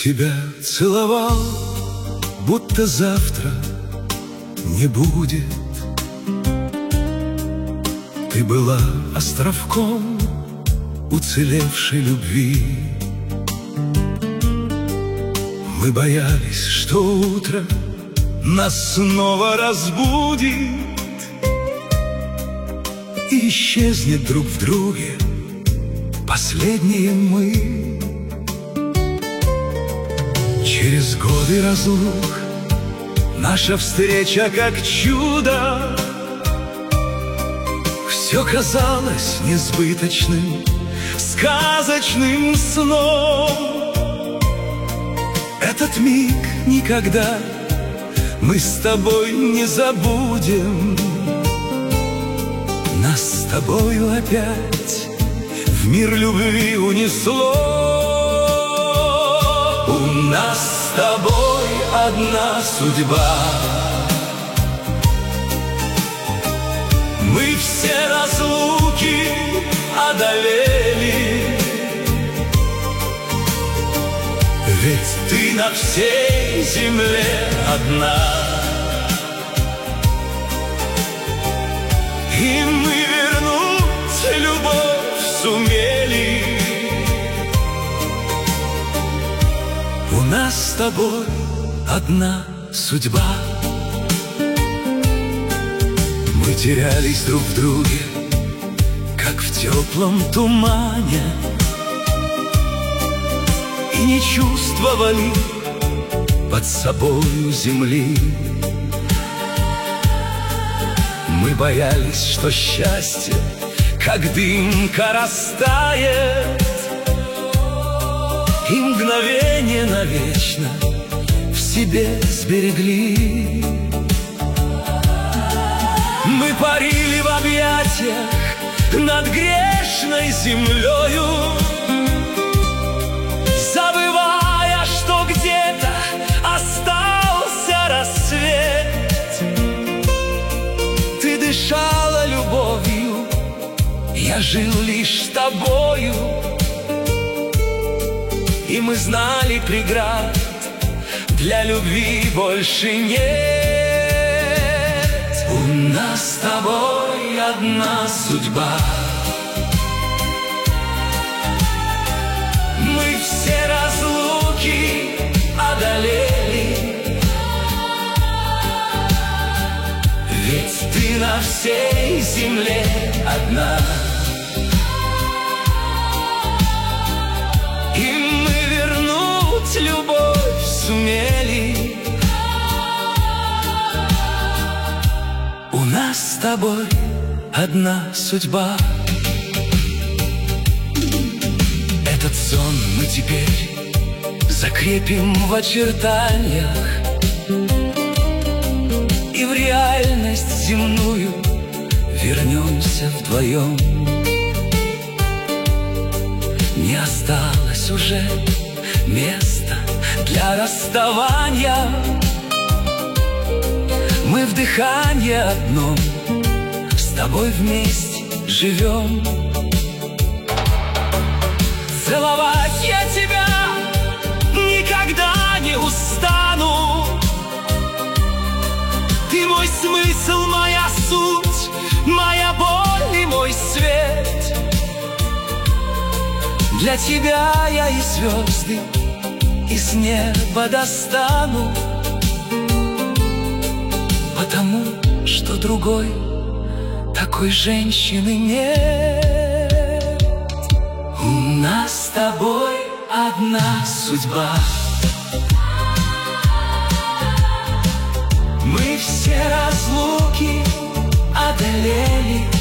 Тебя целовал, будто завтра не будет. Ты была островком уцелевшей любви. Мы боялись, что утро нас снова разбудит и исчезнет друг в друге последние мы. Через годы разлук наша встреча как чудо. Все казалось несбыточным, сказочным сном. Этот миг никогда мы с тобой не забудем. Нас с тобою опять в мир любви унесло. У нас с тобой одна судьба. Мы все разлуки одолели, ведь ты на всей земле одна. И мы вернуть любовь сумели. У нас с тобой одна судьба. Мы терялись друг в друге, как в теплом тумане, и не чувствовали под собою земли. Мы боялись, что счастье, как дымка, растает, и мгновение навечно в себе сберегли. Мы парили в объятиях над грешной землею, забывая, что где-то остался рассвет. Ты дышала любовью, я жил лишь тобою, и мы знали, преград для любви больше нет. У нас с тобой одна судьба. Мы все разлуки одолели, ведь ты на всей земле одна. И мы вернуть любовь сумели. У нас с тобой одна судьба. Этот сон мы теперь закрепим в очертаниях, и в реальность земную вернемся вдвоем. Не осталось уже места для расставания. Мы в дыхании одном с тобой вместе живем. Целовать я тебя никогда не устану. Ты мой смысл, моя суть, моя боль и мой свет. Для тебя я и звезды из неба достану, потому что другой такой женщины нет. У нас с тобой одна судьба. Мы все разлуки одолели,